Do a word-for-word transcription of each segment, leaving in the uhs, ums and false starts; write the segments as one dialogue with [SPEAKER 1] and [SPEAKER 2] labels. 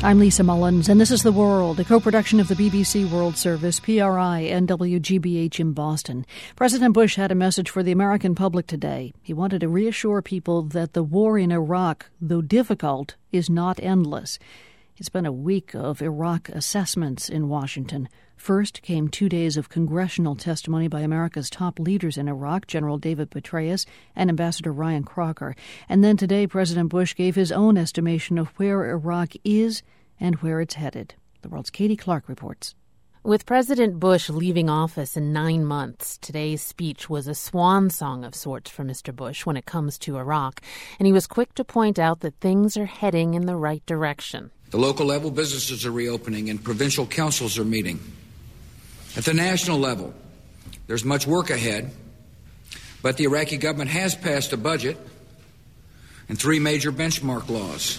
[SPEAKER 1] I'm Lisa Mullins, and this is The World, a co-production of the B B C World Service, P R I, and W G B H in Boston. President Bush had a message for the American public today. He wanted to reassure people that the war in Iraq, though difficult, is not endless. It's been a week of Iraq assessments in Washington. First came two days of congressional testimony by America's top leaders in Iraq, General David Petraeus and Ambassador Ryan Crocker. And then today, President Bush gave his own estimation of where Iraq is and where it's headed. The World's Katie Clark reports.
[SPEAKER 2] With President Bush leaving office in nine months, today's speech was a swan song of sorts for Mister Bush when it comes to Iraq, and he was quick to point out that things are heading in the right direction.
[SPEAKER 3] The local level businesses are reopening and provincial councils are meeting. At the national level, there's much work ahead, but the Iraqi government has passed a budget and three major benchmark laws.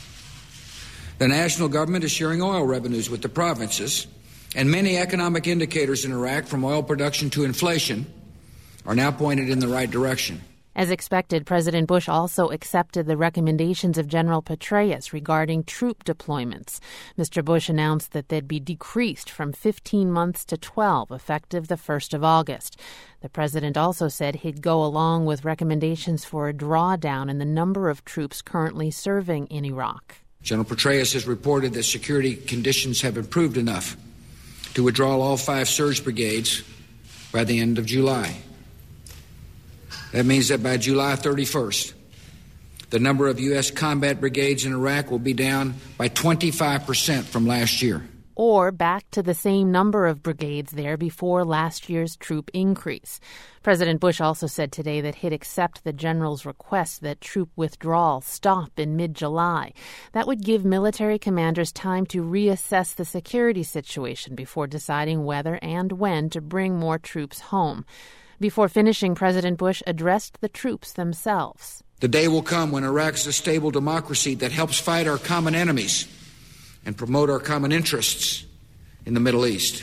[SPEAKER 3] The national government is sharing oil revenues with the provinces, and many economic indicators in Iraq, from oil production to inflation, are now pointed in the right direction.
[SPEAKER 2] As expected, President Bush also accepted the recommendations of General Petraeus regarding troop deployments. Mister Bush announced that they'd be decreased from fifteen months to twelve, effective the first of August. The president also said he'd go along with recommendations for a drawdown in the number of troops currently serving in Iraq.
[SPEAKER 3] General Petraeus has reported that security conditions have improved enough to withdraw all five surge brigades by the end of July. That means that by July thirty-first, the number of U S combat brigades in Iraq will be down by twenty-five percent from last year.
[SPEAKER 2] Or back to the same number of brigades there before last year's troop increase. President Bush also said today that he'd accept the general's request that troop withdrawal stop in mid-July. That would give military commanders time to reassess the security situation before deciding whether and when to bring more troops home. Before finishing, President Bush addressed the troops themselves.
[SPEAKER 3] The day will come when Iraq is a stable democracy that helps fight our common enemies and promote our common interests in the Middle East.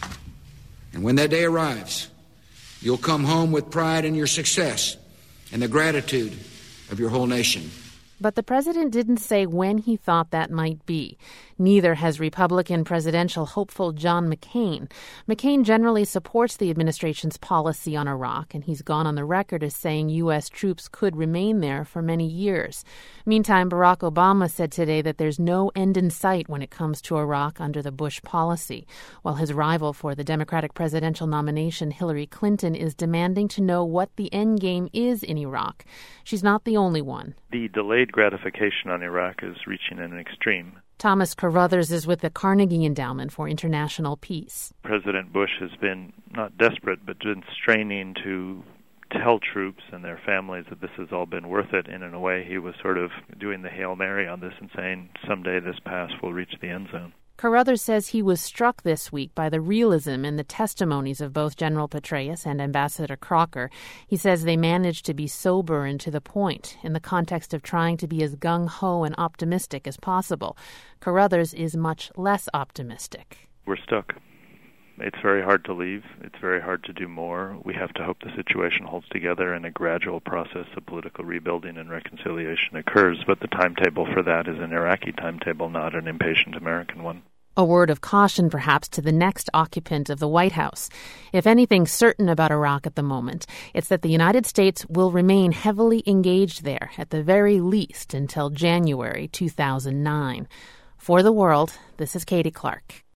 [SPEAKER 3] And when that day arrives, you'll come home with pride in your success and the gratitude of your whole nation.
[SPEAKER 2] But the president didn't say when he thought that might be. Neither has Republican presidential hopeful John McCain. McCain generally supports the administration's policy on Iraq, and he's gone on the record as saying U S troops could remain there for many years. Meantime, Barack Obama said today that there's no end in sight when it comes to Iraq under the Bush policy, while his rival for the Democratic presidential nomination, Hillary Clinton, is demanding to know what the end game is in Iraq. She's not the only one.
[SPEAKER 4] The delayed gratification on Iraq is reaching an extreme.
[SPEAKER 2] Thomas Carruthers is with the Carnegie Endowment for International Peace.
[SPEAKER 4] President Bush has been not desperate, but been straining to tell troops and their families that this has all been worth it. And in a way, he was sort of doing the Hail Mary on this and saying, someday this pass will reach the end zone.
[SPEAKER 2] Carruthers says he was struck this week by the realism in the testimonies of both General Petraeus and Ambassador Crocker. He says they managed to be sober and to the point in the context of trying to be as gung-ho and optimistic as possible. Carruthers is much less optimistic.
[SPEAKER 4] We're stuck. It's very hard to leave. It's very hard to do more. We have to hope the situation holds together and a gradual process of political rebuilding and reconciliation occurs. But the timetable for that is an Iraqi timetable, not an impatient American one.
[SPEAKER 2] A word of caution, perhaps, to the next occupant of the White House. If anything's certain about Iraq at the moment, it's that the United States will remain heavily engaged there, at the very least, until January two thousand nine. For The World, this is Katie Clark.